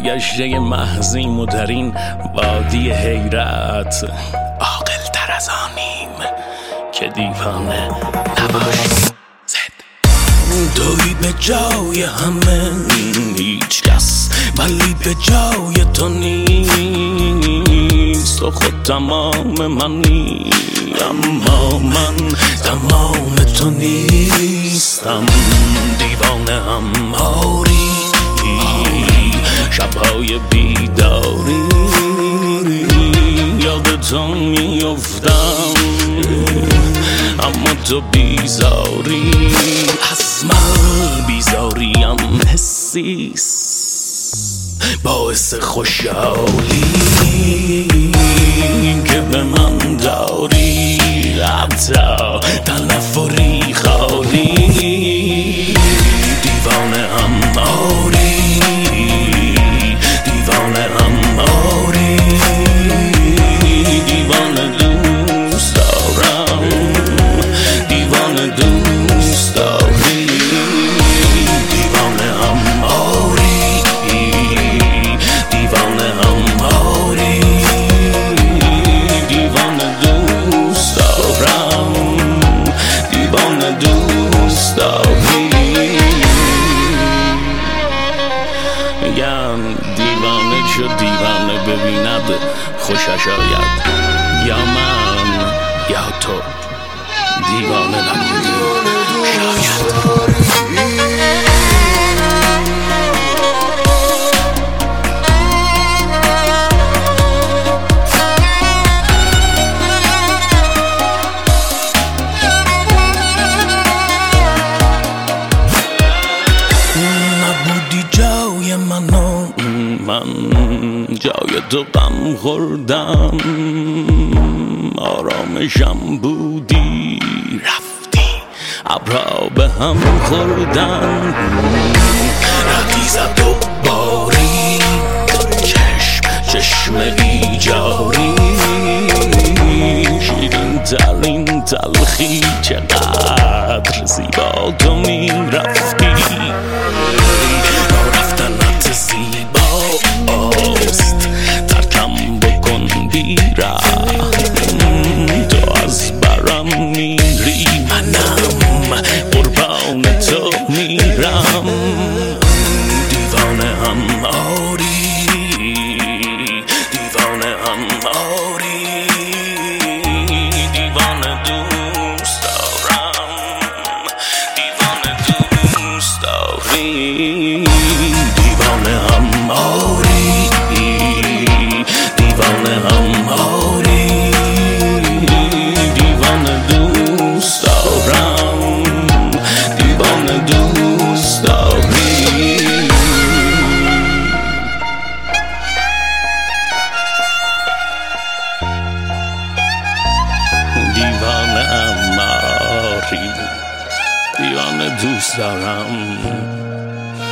سرگشته محضیم و در این وادی حیرت عاقل تر از آنیم که دیوانه نباشیم. توی به جای همه هیچ کس ولی به جای تو نیست، تو خود تمام منی اما من تمام تو نیستم. دیوانه هم آری شبهای بیداری یاد تو میافتم اما تو بیزاری از من بیزاریم حسیست باعث خوشحالی که به من داری حتی تنفری خالی. دیوانه هم آری دیوانه هم آری دیوانه دوست دارم دیوانه دوست داری دیوانه هم آری دیوانه هم آری دیوانه دوست دارم دیوانه دوست داری. میگم دیوانه چو دیوانه ببیند خوشش آید، یا من یا تو دیوانه نبودی شاید. نبودی جای منو من جای تو غم خوردم، آرامشم بودی رفتی ابرها به هم خوردن، ردی زد و باری چشم ایجاری شیرین ترین تلخی چقدر زیبا تو می رفتی. رفتنت زیباست ترکم بکن بیرم، تو از برم میری منم قربان تو میرم. دیوانه هم آری دیوانه هم آری دیوانه دوست دارم دیوانه دوست داری دیوانه هم آری دیوانه هم آری دیوانه دوست دارم دیوانه دوست داری. دیوانه هم آری دیوانه دوست دارم